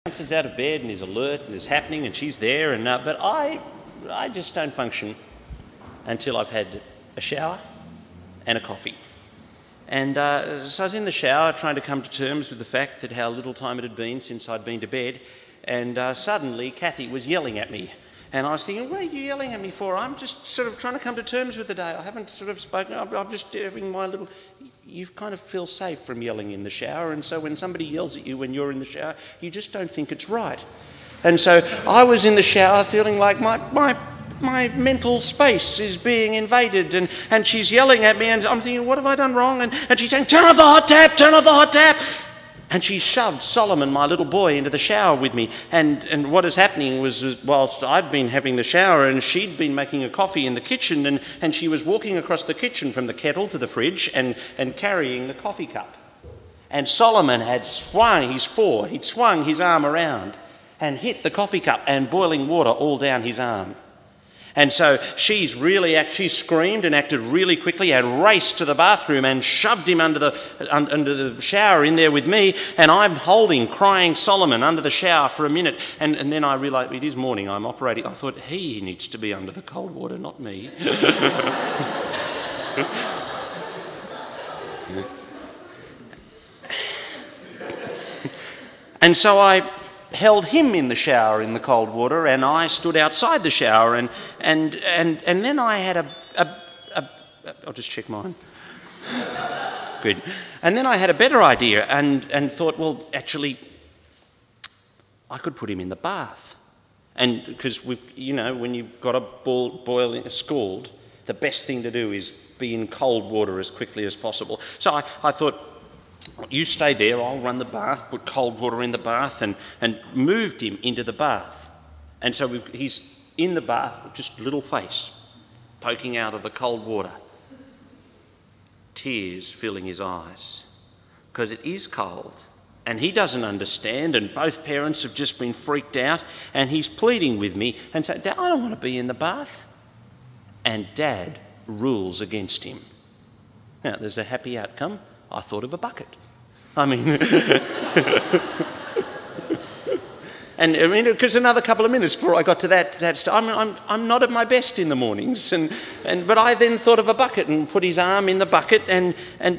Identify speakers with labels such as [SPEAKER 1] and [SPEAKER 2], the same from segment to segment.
[SPEAKER 1] is out of bed and is alert and is happening and she's there, but I just don't function until I've had a shower and a coffee. And so I was in the shower trying to come to terms with the fact that how little time it had been since I'd been to bed, and suddenly Kathy was yelling at me. And I was thinking, what are you yelling at me for? I'm just sort of trying to come to terms with the day. I haven't sort of spoken. I'm just doing my little... You kind of feel safe from yelling in the shower, and so when somebody yells at you when you're in the shower, you just don't think it's right. And so I was in the shower feeling like my mental space is being invaded, and she's yelling at me, and I'm thinking, what have I done wrong? And she's saying, turn off the hot tap, turn off the hot tap. And she shoved Solomon, my little boy, into the shower with me. And what is happening was, whilst I'd been having the shower and she'd been making a coffee in the kitchen, and she was walking across the kitchen from the kettle to the fridge and carrying the coffee cup. And Solomon had swung, he'd swung his arm around and hit the coffee cup and boiling water all down his arm. And so she screamed and acted really quickly and raced to the bathroom and shoved him under the shower in there with me, and I'm holding crying Solomon under the shower for a minute, and then I realised it is morning, I'm operating. I thought he needs to be under the cold water, not me. And so I held him in the shower in the cold water, and I stood outside the shower, and then I had I'll just check mine. Good. And then I had a better idea and thought, well, actually, I could put him in the bath. And because when you've got a scald, the best thing to do is be in cold water as quickly as possible. So I thought, you stay there, I'll run the bath, put cold water in the bath, and moved him into the bath. And so he's in the bath, just little face poking out of the cold water. Tears filling his eyes, because it is cold. And he doesn't understand, and both parents have just been freaked out, and he's pleading with me and saying, Dad, I don't want to be in the bath. And Dad rules against him. Now, there's a happy outcome. I thought of a bucket. Because another couple of minutes before I got to that I'm not at my best in the mornings, but I then thought of a bucket and put his arm in the bucket, and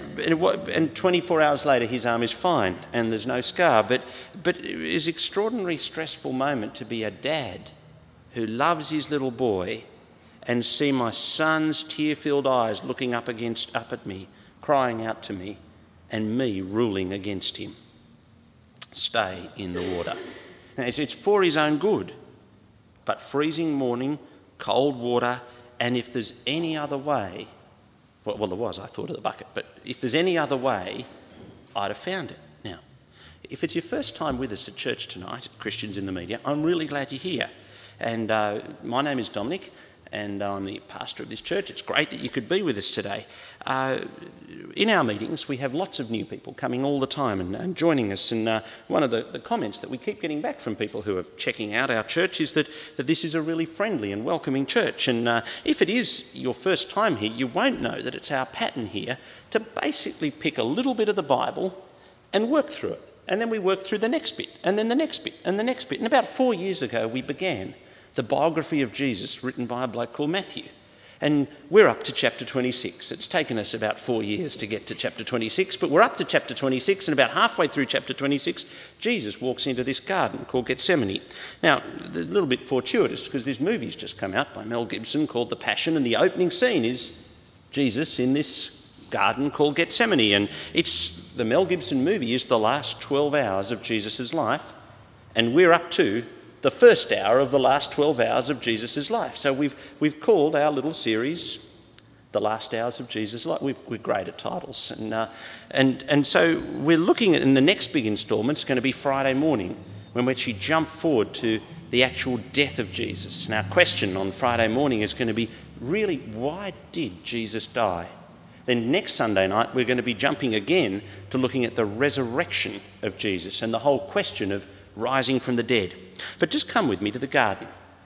[SPEAKER 1] 24 hours later his arm is fine and there's no scar. But it is an extraordinarily stressful moment to be a dad who loves his little boy and see my son's tear-filled eyes looking up at me, crying out to me, and me ruling against him. Stay in the water. Now, it's for his own good, but freezing morning, cold water, and if there's any other way, well, there was, I thought of the bucket, but if there's any other way, I'd have found it. Now, if it's your first time with us at church tonight, Christians in the Media, I'm really glad you're here. And my name is Dominic, and I'm the pastor of this church. It's great that you could be with us today. In our meetings, we have lots of new people coming all the time and joining us. And one of the comments that we keep getting back from people who are checking out our church is that this is a really friendly and welcoming church. And if it is your first time here, you won't know that it's our pattern here to basically pick a little bit of the Bible and work through it. And then we work through the next bit, and then the next bit, and the next bit. And about 4 years ago, we began the biography of Jesus written by a bloke called Matthew. And we're up to chapter 26. It's taken us about 4 years to get to chapter 26, but we're up to chapter 26, and about halfway through chapter 26, Jesus walks into this garden called Gethsemane. Now, a little bit fortuitous, because this movie's just come out by Mel Gibson called The Passion, and the opening scene is Jesus in this garden called Gethsemane. And the Mel Gibson movie is the last 12 hours of Jesus' life, and we're up to the first hour of the last 12 hours of Jesus' life. So we've called our little series The Last Hours of Jesus' Life. We're great at titles. And so we're looking at, in the next big instalment, it's going to be Friday morning, when we actually jump forward to the actual death of Jesus. And our question on Friday morning is going to be, really, why did Jesus die? Then next Sunday night, we're going to be jumping again to looking at the resurrection of Jesus and the whole question of rising from the dead. But just come with me to the garden.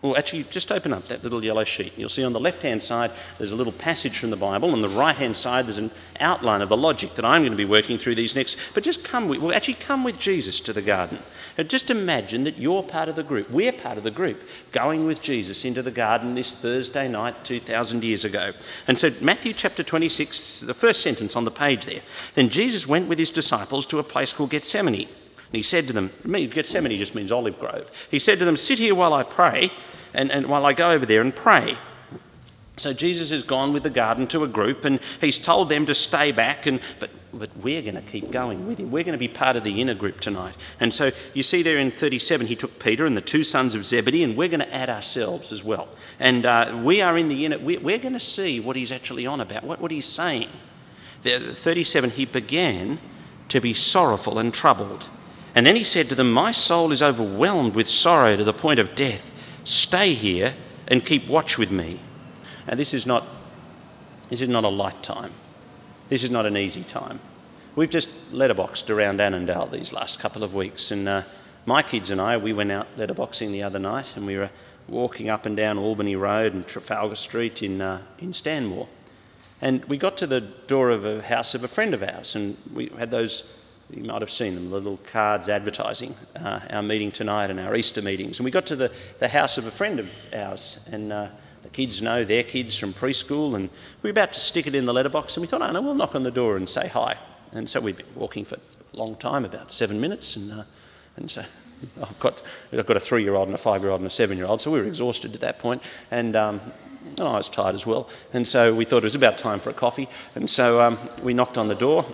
[SPEAKER 1] Well, actually, just open up that little yellow sheet. You'll see on the left-hand side there's a little passage from the Bible. On the right-hand side there's an outline of the logic that I'm going to be working through these next. But just come with Jesus to the garden. And just imagine that you're part of the group. We're part of the group going with Jesus into the garden this Thursday night 2,000 years ago. And so Matthew chapter 26, the first sentence on the page there. Then Jesus went with his disciples to a place called Gethsemane. And he said to them, Gethsemane just means olive grove. He said to them, sit here while I pray, and while I go over there and pray. So Jesus has gone with the garden to a group, and he's told them to stay back, but we're going to keep going with him. We're going to be part of the inner group tonight. And so you see there in 37, he took Peter and the two sons of Zebedee, and we're going to add ourselves as well. And we are in the inner. We're going to see what he's actually on about, what he's saying. There, 37, he began to be sorrowful and troubled. And then he said to them, my soul is overwhelmed with sorrow to the point of death. Stay here and keep watch with me. And this is not a light time. This is not an easy time. We've just letterboxed around Annandale these last couple of weeks, and my kids and I, we went out letterboxing the other night, and we were walking up and down Albany Road and Trafalgar Street in Stanmore. And we got to the door of a house of a friend of ours, and we had those. You might have seen them, the little cards advertising our meeting tonight and our Easter meetings. And we got to the house of a friend of ours, and the kids know their kids from preschool, and we were about to stick it in the letterbox, and we thought, oh no, we'll knock on the door and say hi. And so we'd been walking for a long time, about 7 minutes, and so I've got a 3-year-old and a 5-year-old and a 7-year-old, so we were exhausted at that point, and I was tired as well. And so we thought it was about time for a coffee, and so we knocked on the door.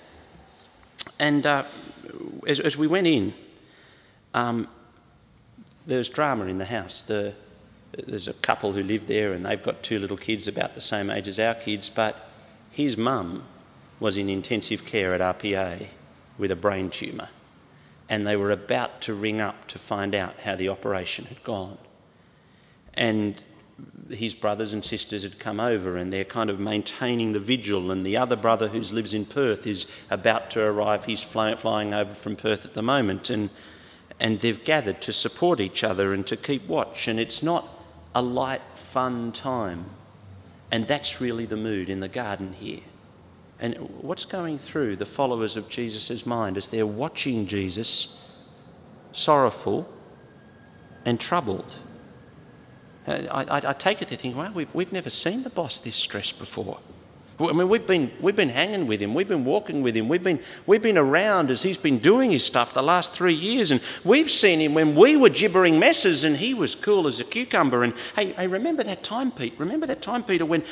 [SPEAKER 1] And as we went in, there was drama in the house. There's a couple who live there, and they've got 2 little kids about the same age as our kids, but his mum was in intensive care at RPA with a brain tumour, and they were about to ring up to find out how the operation had gone. And his brothers and sisters had come over, and they're kind of maintaining the vigil, and the other brother who lives in Perth is about to arrive. He's flying over from Perth at the moment, and they've gathered to support each other and to keep watch, and it's not a light, fun time. And that's really the mood in the garden here. And what's going through the followers of Jesus' mind as they're watching Jesus sorrowful and troubled? I take it they think, wow, we've never seen the boss this stressed before. I mean, we've been hanging with him, we've been walking with him, we've been around as he's been doing his stuff the last 3 years, and we've seen him when we were gibbering messes, and he was cool as a cucumber. And hey, remember that time, Pete? Remember that time, Peter, when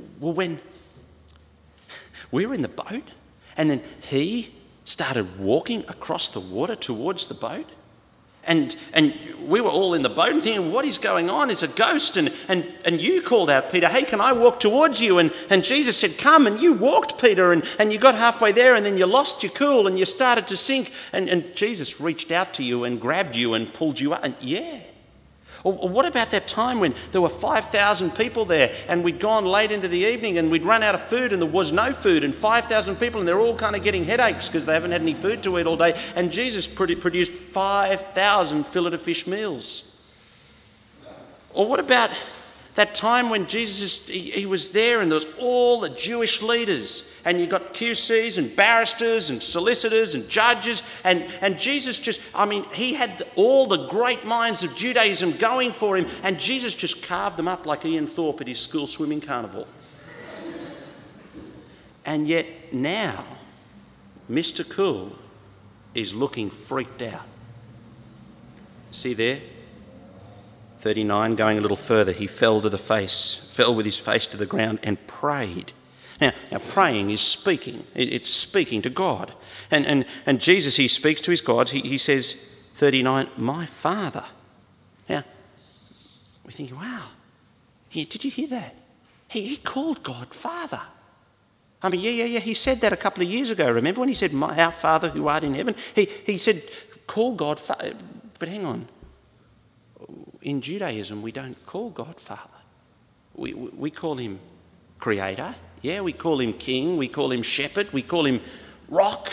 [SPEAKER 1] we were in the boat, and then he started walking across the water towards the boat? And we were all in the boat and thinking, what is going on? It's a ghost. And you called out, Peter, hey, can I walk towards you? And Jesus said, come. And you walked, Peter, and you got halfway there, and then you lost your cool and you started to sink. And Jesus reached out to you and grabbed you and pulled you up. And yeah. Or what about that time when there were 5,000 people there, and we'd gone late into the evening and we'd run out of food and there was no food, and 5,000 people, and they're all kind of getting headaches because they haven't had any food to eat all day, and Jesus produced 5,000 fillet-of-fish meals? Or what about that time when Jesus, he was there, and there was all the Jewish leaders, and you got QCs and barristers and solicitors and judges, and Jesus he had all the great minds of Judaism going for him, and Jesus just carved them up like Ian Thorpe at his school swimming carnival. And yet now, Mr. Cool is looking freaked out. See there? 39, going a little further, he fell with his face to the ground and prayed. Now praying is speaking. It's speaking to God. And Jesus, he speaks to his gods. He says, 39, my Father. Now, we're thinking, wow, did you hear that? He called God Father. I mean, yeah, he said that a couple of years ago. Remember when he said, our Father who art in heaven? He said, call God Father. But hang on. In Judaism, we don't call God Father. We call him Creator. Yeah, we call him King. We call him Shepherd. We call him Rock,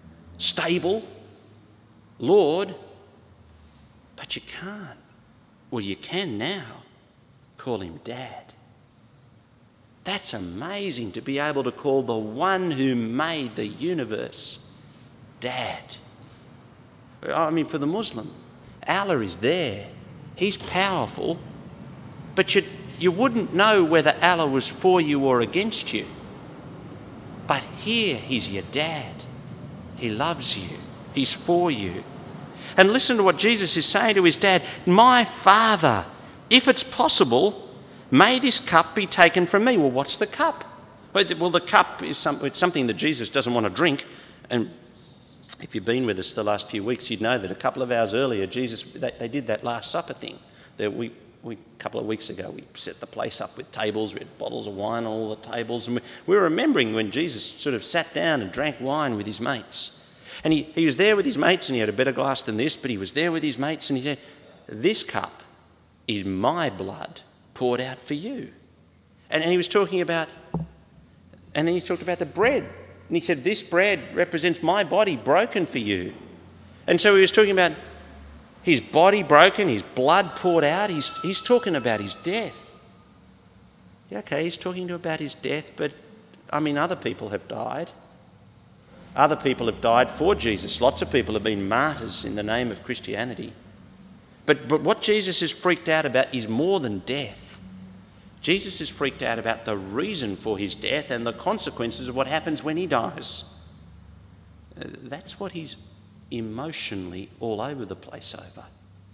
[SPEAKER 1] Stable, Lord. But you can't. Well, you can now call him Dad. That's amazing, to be able to call the one who made the universe Dad. I mean, for the Muslim, Allah is there. He's powerful, but you wouldn't know whether Allah was for you or against you. But here, he's your dad. He loves you. He's for you. And listen to what Jesus is saying to his dad. My Father, if it's possible, may this cup be taken from me. Well, what's the cup? Well, the cup is something that Jesus doesn't want to drink. And if you've been with us the last few weeks, you'd know that a couple of hours earlier, they did that Last Supper thing. That a couple of weeks ago, we set the place up with tables. We had bottles of wine on all the tables. And we were remembering when Jesus sort of sat down and drank wine with his mates. And he was there with his mates, and he had a better glass than this, but he was there with his mates, and he said, this cup is my blood poured out for you. And he was talking about, and then he talked about the bread. And he said, this bread represents my body broken for you. And so he was talking about his body broken, his blood poured out. He's talking about his death. Yeah, okay, he's talking about his death, but, I mean, other people have died. Other people have died for Jesus. Lots of people have been martyrs in the name of Christianity. But what Jesus is freaked out about is more than death. Jesus is freaked out about the reason for his death and the consequences of what happens when he dies. That's what he's emotionally all over the place over.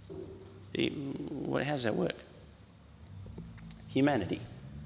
[SPEAKER 1] How does that work? Humanity,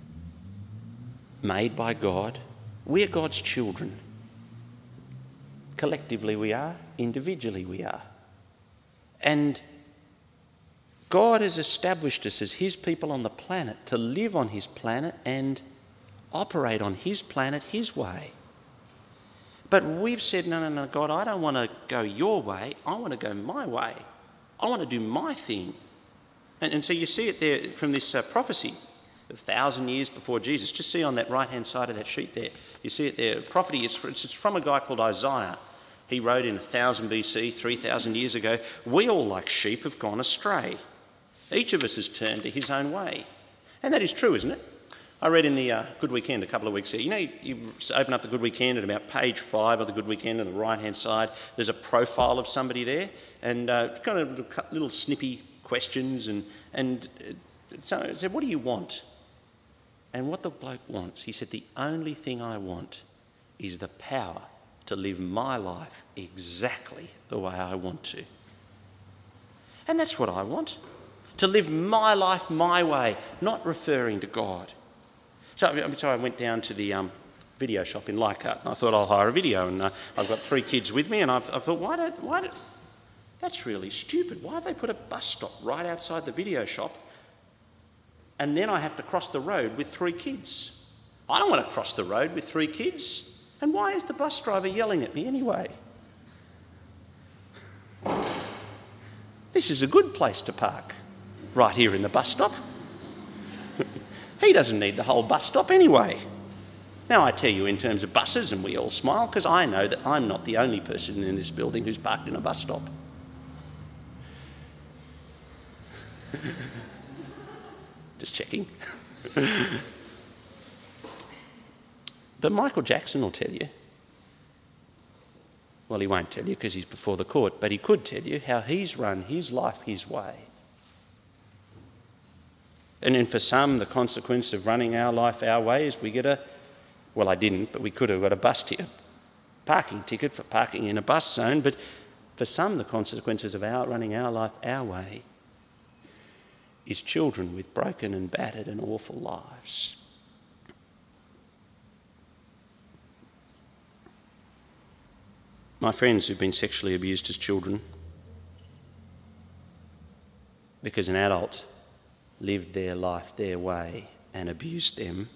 [SPEAKER 1] made by God. We're God's children. Collectively we are, individually we are. And God has established us as his people on the planet to live on his planet and operate on his planet his way. But we've said, no, God, I don't want to go your way. I want to go my way. I want to do my thing. And so you see it there from this prophecy, 1,000 years before Jesus. Just see on that right-hand side of that sheet there. You see it there. Prophecy, it's from a guy called Isaiah. He wrote in 1000 BC, 3,000 years ago, we all like sheep have gone astray. Each of us has turned to his own way. And that is true, isn't it? I read in the Good Weekend a couple of weeks ago. You know, you open up the Good Weekend at about page 5 of the Good Weekend on the right-hand side. There's a profile of somebody there and kind of little snippy questions. And so I said, what do you want? And what the bloke wants, he said, the only thing I want is the power to live my life exactly the way I want to. And that's what I want, to live my life my way, not referring to God. So I went down to the video shop in Leichhardt, and I thought I'll hire a video, and I've got 3 kids with me, and I thought, that's really stupid. Why have they put a bus stop right outside the video shop, and then I have to cross the road with 3 kids? I don't want to cross the road with 3 kids. And why is the bus driver yelling at me anyway? This is a good place to park, right here in the bus stop. He doesn't need the whole bus stop anyway. Now I tell you in terms of buses, and we all smile, because I know that I'm not the only person in this building who's parked in a bus stop. Just checking. But Michael Jackson will tell you, well, he won't tell you because he's before the court, but he could tell you how he's run his life his way. And then for some, the consequence of running our life our way is we get well, I didn't, but we could have got a bus ticket, parking ticket for parking in a bus zone. But for some, the consequences of running our life our way is children with broken and battered and awful lives. My friends who've been sexually abused as children because an adult lived their life their way and abused them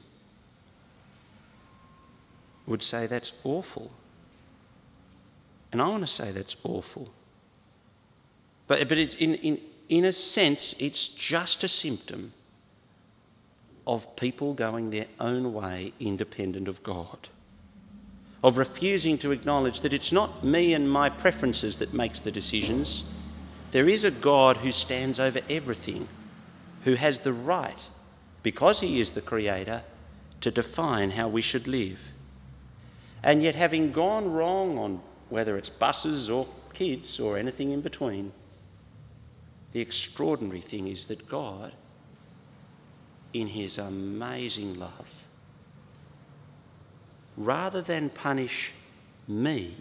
[SPEAKER 1] would say that's awful. And I want to say that's awful. But it's in a sense, it's just a symptom of people going their own way independent of God, of refusing to acknowledge that it's not me and my preferences that makes the decisions. There is a God who stands over everything, who has the right, because he is the Creator, to define how we should live. And yet, having gone wrong on whether it's buses or kids or anything in between, the extraordinary thing is that God, in his amazing love, rather than punish me,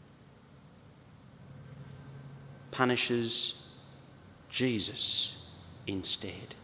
[SPEAKER 1] punishes Jesus instead.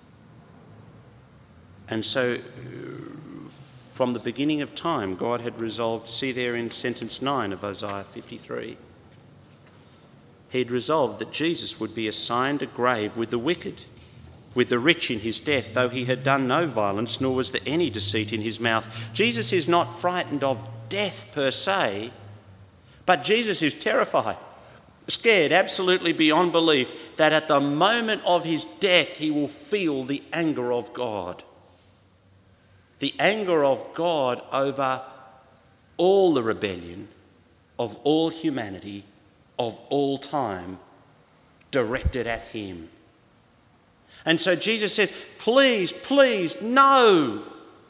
[SPEAKER 1] And so, from the beginning of time, God had resolved, see there in sentence 9 of Isaiah 53, he'd resolved that Jesus would be assigned a grave with the wicked, with the rich in his death, though he had done no violence, nor was there any deceit in his mouth. Jesus is not frightened of death per se, but Jesus is terrified, scared absolutely beyond belief that at the moment of his death he will feel the anger of God. The anger of God over all the rebellion of all humanity, of all time, directed at him. And so Jesus says, please, please, no.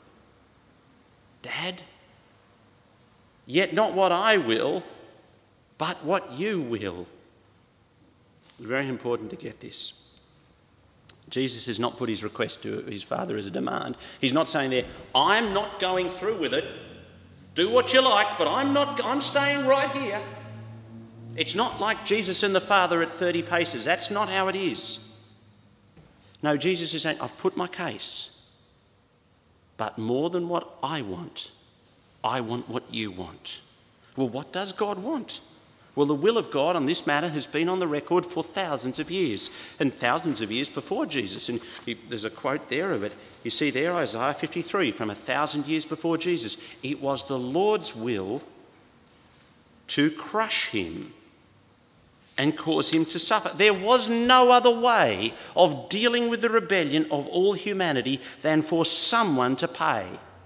[SPEAKER 1] Dad, yet not what I will, but what you will. It's very important to get this. Jesus has not put his request to his Father as a demand. He's not saying there, I'm not going through with it. Do what you like, but I'm staying right here. It's not like Jesus and the Father at 30 paces. That's not how it is. No, Jesus is saying, I've put my case. But more than what I want what you want. Well, what does God want? Well, the will of God on this matter has been on the record for thousands of years, and thousands of years before Jesus. And there's a quote there of it. You see there, Isaiah 53, from 1,000 years before Jesus. It was the Lord's will to crush him and cause him to suffer. There was no other way of dealing with the rebellion of all humanity than for someone to pay.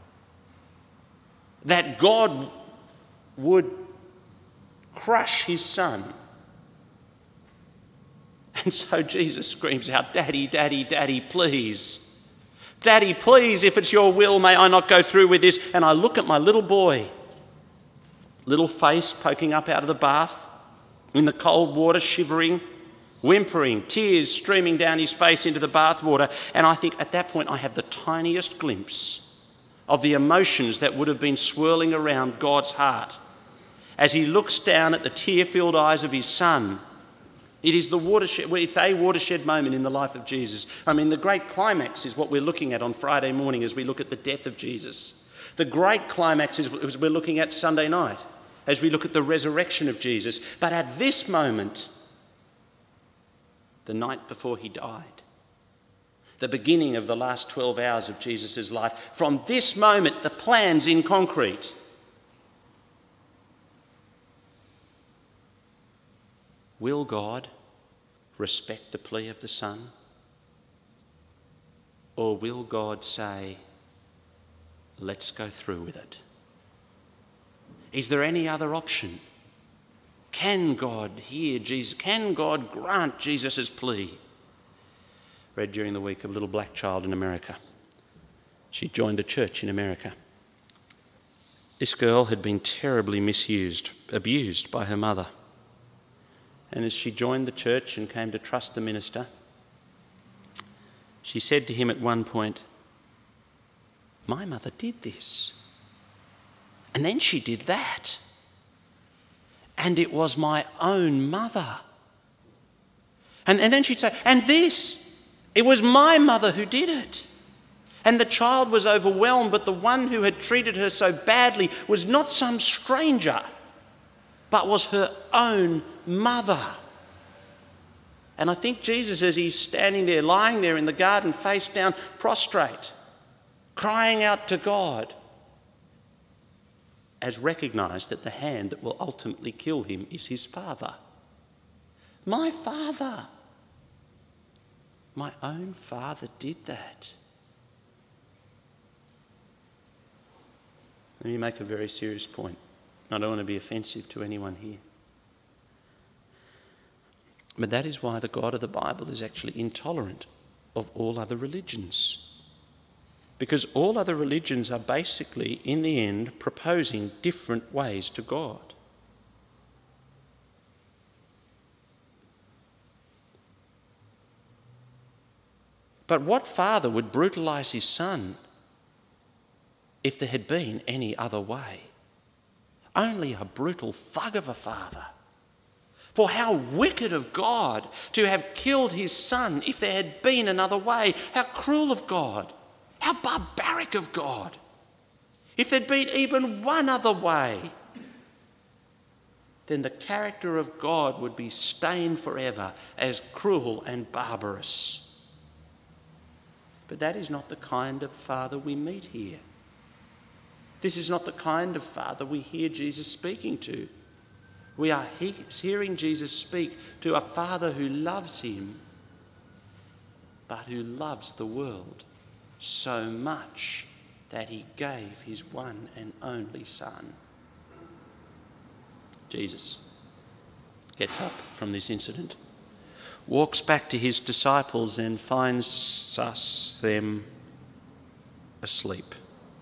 [SPEAKER 1] That God would crush his son. And so Jesus screams out, Daddy, Daddy, Daddy, please. Daddy, please, if it's your will, may I not go through with this. And I look at my little boy, little face poking up out of the bath, in the cold water, shivering, whimpering, tears streaming down his face into the bath water. And I think at that point I have the tiniest glimpse of the emotions that would have been swirling around God's heart as he looks down at the tear-filled eyes of his son. It is the watershed. It's a watershed moment in the life of Jesus. I mean, the great climax is what we're looking at on Friday morning as we look at the death of Jesus. The great climax is what we're looking at Sunday night as we look at the resurrection of Jesus. But at this moment, the night before he died, the beginning of the last 12 hours of Jesus' life, from this moment, the plan's in concrete. Will God respect the plea of the Son? Or will God say, let's go through with it? Is there any other option? Can God hear Jesus? Can God grant Jesus' plea? Read during the week of a little black child in America. She joined a church in America. This girl had been terribly misused, abused by her mother. And as she joined the church and came to trust the minister, she said to him at one point, my mother did this. And then she did that. And it was my own mother. And then she'd say, and this, it was my mother who did it. And the child was overwhelmed, but the one who had treated her so badly was not some stranger, but was her own mother. And I think Jesus, as he's standing there, lying there in the garden, face down, prostrate, crying out to God, has recognised that the hand that will ultimately kill him is his Father. My Father. My own Father did that. Let me make a very serious point. I don't want to be offensive to anyone here. But that is why the God of the Bible is actually intolerant of all other religions. Because all other religions are basically, in the end, proposing different ways to God. But what father would brutalise his son if there had been any other way? Only a brutal thug of a father. For how wicked of God to have killed his son if there had been another way. How cruel of God. How barbaric of God. If there'd been even one other way, then the character of God would be stained forever as cruel and barbarous. But that is not the kind of father we meet here. This is not the kind of father we hear Jesus speaking to. We are hearing Jesus speak to a father who loves him, but who loves the world so much that he gave his one and only son. Jesus gets up from this incident, walks back to his disciples and finds them asleep.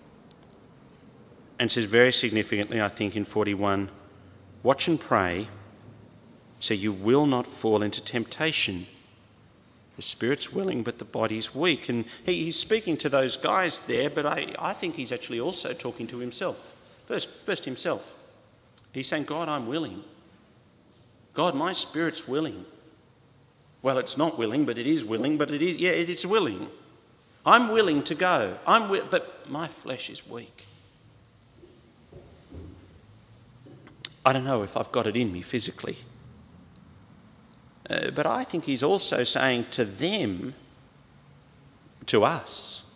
[SPEAKER 1] And says very significantly, I think, in 41, watch and pray so you will not fall into temptation. The spirit's willing, but the body's weak. And he's speaking to those guys there, but I think he's actually also talking to himself. First himself. He's saying, God, I'm willing. God, my spirit's willing. Well, it's not willing, but it is willing, but it's willing. I'm willing to go. But my flesh is weak. I don't know if I've got it in me physically. But I think he's also saying to them, to us,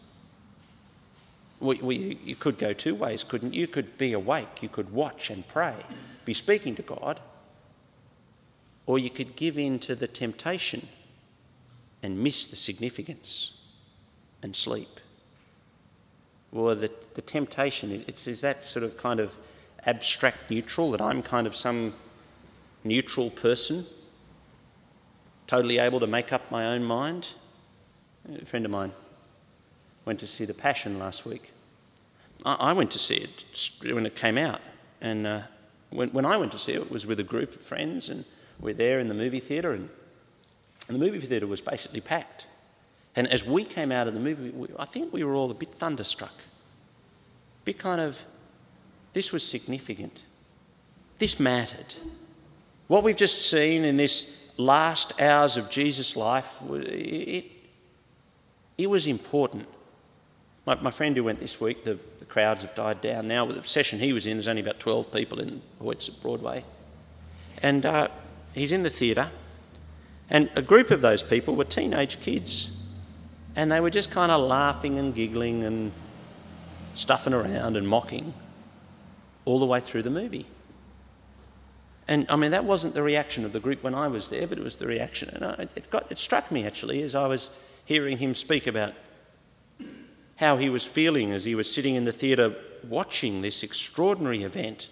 [SPEAKER 1] you could go two ways, couldn't you? You could be awake, you could watch and pray, be speaking to God, or you could give in to the temptation and miss the significance and sleep. Well, the temptation, is that sort of kind of abstract neutral, that I'm kind of some neutral person, totally able to make up my own mind. A friend of mine went to see The Passion last week. I went to see it when it came out, and when I went to see it, it was with a group of friends, and we're there in the movie theatre, and the movie theatre was basically packed. And as we came out of the movie, I think we were all a bit thunderstruck, a bit kind of, this was significant. This mattered. What we've just seen in this last hours of Jesus' life, it was important. My friend who went this week, the crowds have died down now. With the session he was in, there's only about 12 people in Hoyts at Broadway. And he's in the theatre, and a group of those people were teenage kids. And they were just kind of laughing and giggling and stuffing around and mocking all the way through the movie. And I mean, that wasn't the reaction of the group when I was there, but it was the reaction. And it struck me actually as I was hearing him speak about how he was feeling as he was sitting in the theatre watching this extraordinary event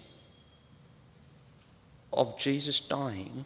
[SPEAKER 1] of Jesus dying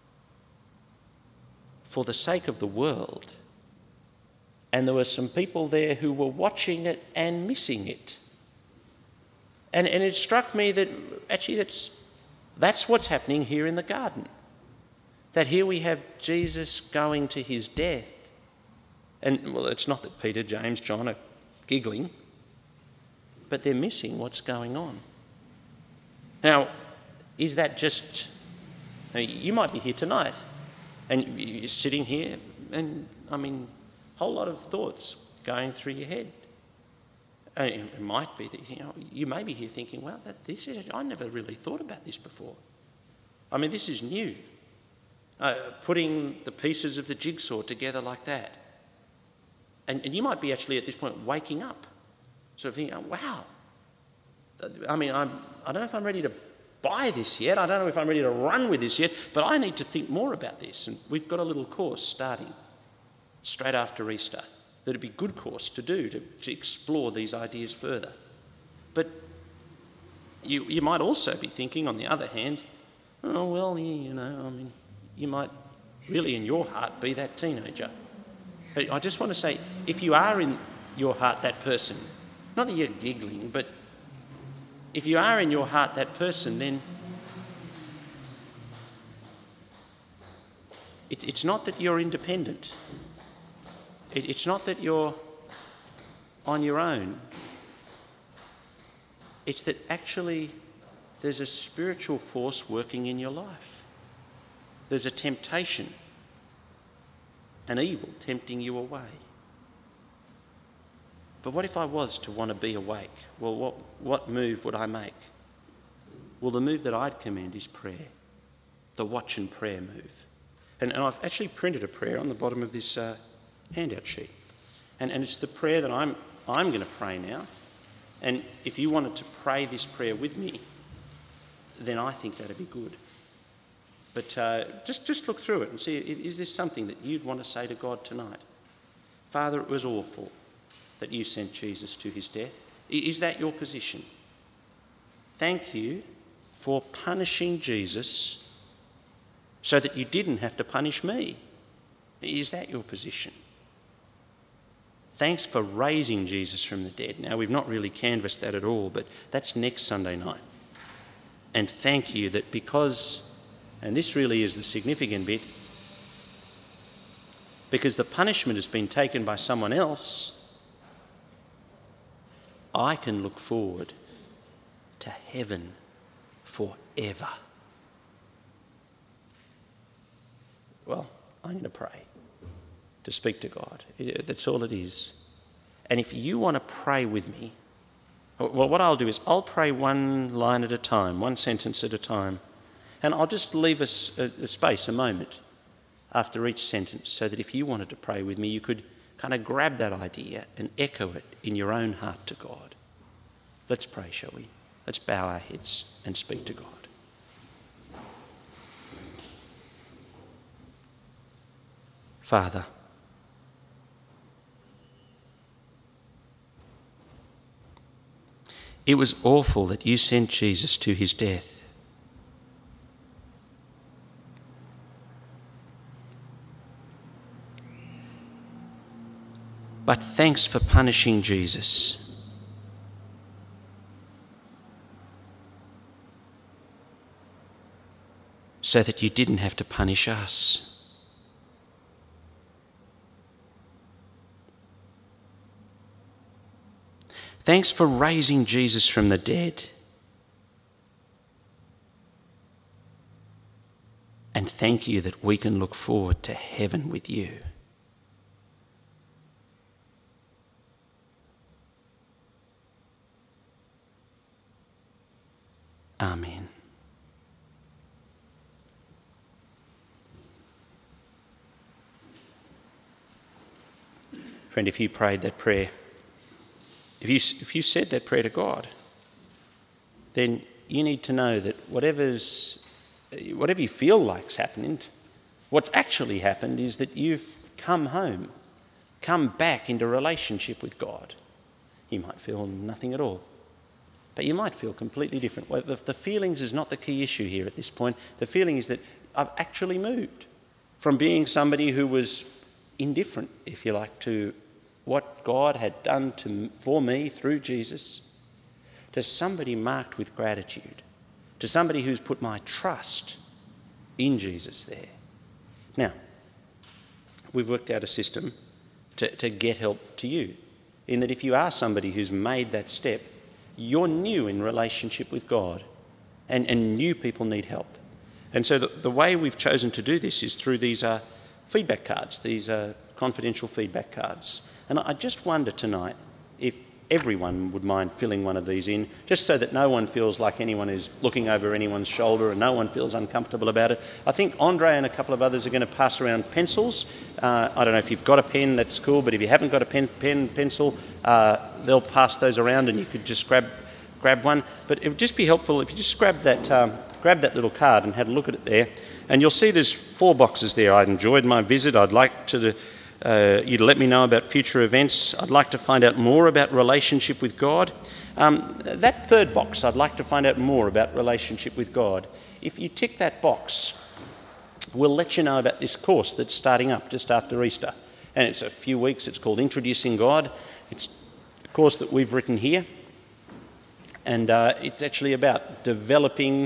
[SPEAKER 1] for the sake of the world. And there were some people there who were watching it and missing it. And it struck me that actually that's what's happening here in the garden. That here we have Jesus going to his death. And, well, it's not that Peter, James, John are giggling, but they're missing what's going on. Now, is that just... you might be here tonight, and you're sitting here, and, I mean, a whole lot of thoughts going through your head. It might be that you may be here thinking, well, I never really thought about this before. I mean, this is new. Putting the pieces of the jigsaw together like that. And you might be actually at this point waking up, sort of thinking, oh, wow. I mean, I don't know if I'm ready to buy this yet. I don't know if I'm ready to run with this yet, but I need to think more about this. And we've got a little course starting straight after Easter. That'd be a good course to do, to explore these ideas further. But you might also be thinking, on the other hand, oh, well, I mean, you might really in your heart be that teenager I just want to say, if you are in your heart that person, not that you're giggling, but if you are in your heart that person, then it's not that you're independent. It's not that you're on your own. It's that actually there's a spiritual force working in your life. There's a temptation, an evil tempting you away. But what if I was to want to be awake? Well, what move would I make? Well, the move that I'd commend is prayer, the watch and prayer move. And I've actually printed a prayer on the bottom of this handout sheet. And it's the prayer that I'm going to pray now. And if you wanted to pray this prayer with me, then I think that'd be good. But just look through it and see, is this something that you'd want to say to God tonight? Father, it was awful that you sent Jesus to his death. Is that your position? Thank you for punishing Jesus so that you didn't have to punish me. Is that your position? Thanks for raising Jesus from the dead. Now, we've not really canvassed that at all, but that's next Sunday night. And thank you that because, and this really is the significant bit, because the punishment has been taken by someone else, I can look forward to heaven forever. Well, I'm going to pray, to speak to God. That's all it is. And if you want to pray with me, well, what I'll do is I'll pray one line at a time, one sentence at a time, and I'll just leave us a space, a moment, after each sentence, so that if you wanted to pray with me, you could kind of grab that idea and echo it in your own heart to God. Let's pray, shall we? Let's bow our heads and speak to God. Father, it was awful that you sent Jesus to his death. But thanks for punishing Jesus. So that you didn't have to punish us. Thanks for raising Jesus from the dead. And thank you that we can look forward to heaven with you. Amen. Friend, if you prayed that prayer, if you said that prayer to God, then you need to know that whatever you feel like's happening, what's actually happened is that you've come home, come back into relationship with God. You might feel nothing at all, but you might feel completely different. The feelings is not the key issue here at this point. The feeling is that I've actually moved from being somebody who was indifferent, if you like, to what God had done for me through Jesus, to somebody marked with gratitude, to somebody who's put my trust in Jesus there. Now, we've worked out a system to get help to you, in that if you are somebody who's made that step, you're new in relationship with God, and new people need help. And so the way we've chosen to do this is through these feedback cards, these confidential feedback cards. And I just wonder tonight if everyone would mind filling one of these in, just so that no one feels like anyone is looking over anyone's shoulder and no one feels uncomfortable about it. I think Andre and a couple of others are going to pass around pencils. I don't know if you've got a pen, that's cool, but if you haven't got a pencil, they'll pass those around and you could just grab one. But it would just be helpful if you just grab that little card and had a look at it there. And you'll see there's 4 boxes there. I enjoyed my visit. I'd like you to let me know about future events. I'd like to find out more about relationship with God. That 3rd box, I'd like to find out more about relationship with God. If you tick that box, we'll let you know about this course that's starting up just after Easter. and it's a few weeks. It's called Introducing God. It's a course that we've written here, and it's actually about developing,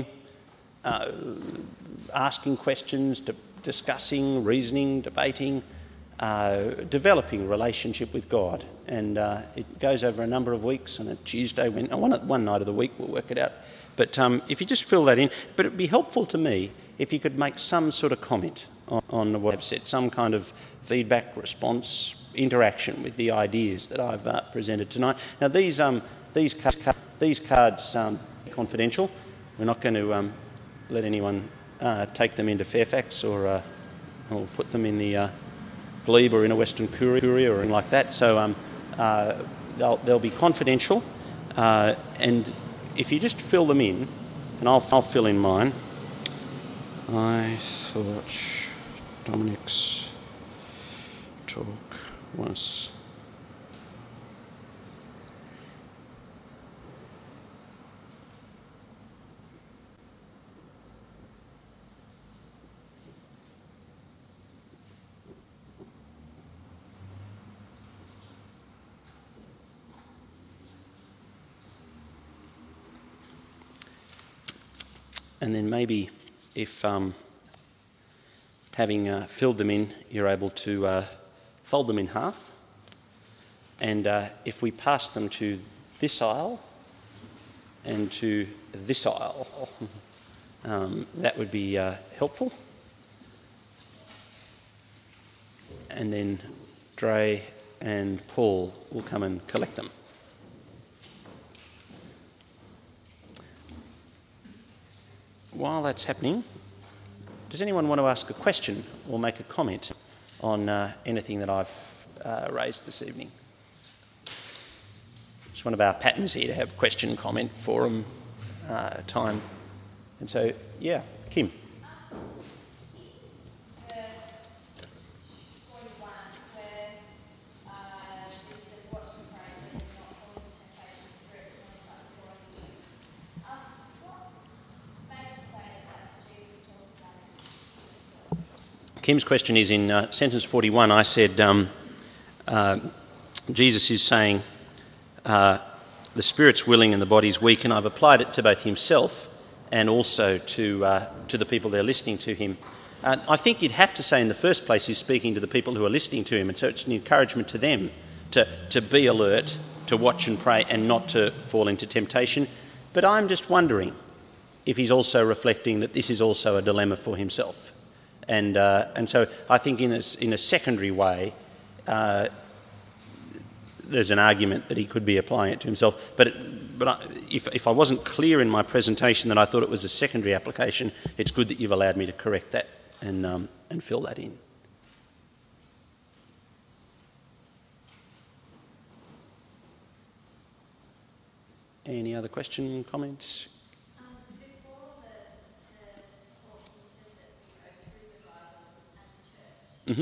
[SPEAKER 1] asking questions, discussing, reasoning, debating, developing relationship with God. And it goes over a number of weeks. On a Tuesday, one night of the week, we'll work it out. But if you just fill that in, but it'd be helpful to me if you could make some sort of comment on what I've said, some kind of feedback, response, interaction with the ideas that I've presented tonight. Now, these cards are confidential. We're not going to let anyone take them into Fairfax or put them in the Glebe or in a Western Courier or anything like that. So they'll be confidential, and if you just fill them in, and I'll fill in mine. I thought Dominic's talk was and then maybe if having filled them in, you're able to fold them in half, and if we pass them to this aisle and to this aisle, that would be helpful. And then Dre and Paul will come and collect them. While that's happening, does anyone want to ask a question or make a comment on anything that I've raised this evening? It's one of our patterns here to have question, comment, forum time. And so, yeah, Kim. Kim's question is in sentence 41. I said Jesus is saying the spirit's willing and the body's weak, and I've applied it to both himself and also to the people that are listening to him. I think you'd have to say in the first place he's speaking to the people who are listening to him, and so it's an encouragement to them to be alert, to watch and pray, and not to fall into temptation. But I'm just wondering if he's also reflecting that this is also a dilemma for himself. And so I think in a secondary way, there's an argument that he could be applying it to himself. But if I wasn't clear in my presentation that I thought it was a secondary application, it's good that you've allowed me to correct that and fill that in. Any other questions, comments? Mm-hmm.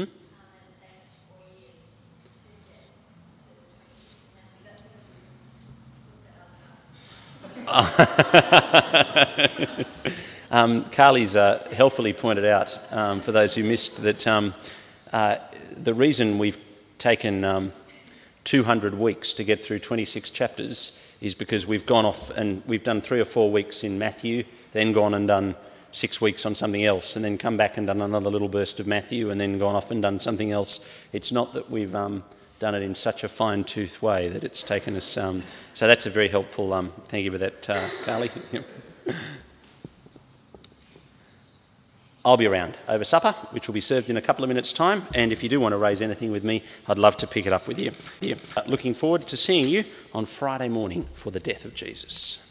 [SPEAKER 1] Carly's helpfully pointed out, for those who missed, that the reason we've taken 200 weeks to get through 26 chapters is because we've gone off and we've done 3 or 4 weeks in Matthew, then gone and done 6 weeks on something else, and then come back and done another little burst of Matthew, and then gone off and done something else. It's not that we've done it in such a fine-tooth way that it's taken us... so that's a very helpful... thank you for that, Carly. I'll be around over supper, which will be served in a couple of minutes' time, and if you do want to raise anything with me, I'd love to pick it up with you. Looking forward to seeing you on Friday morning for the death of Jesus.